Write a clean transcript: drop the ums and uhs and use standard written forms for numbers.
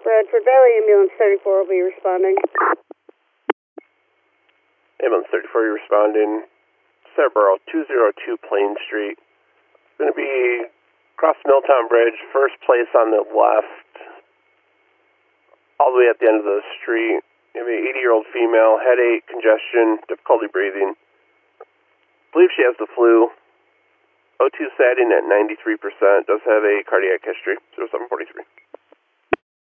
Bradford Valley, ambulance 34 will be responding. Ambulance 34, you're responding. Cerebral 202 Plain Street. It's going to be across Milltown Bridge, first place on the left, all the way at the end of the street. You have an 80-year-old female, headache, congestion, difficulty breathing. Believe she has the flu. O2 setting at 93%, does have a cardiac history, 0743.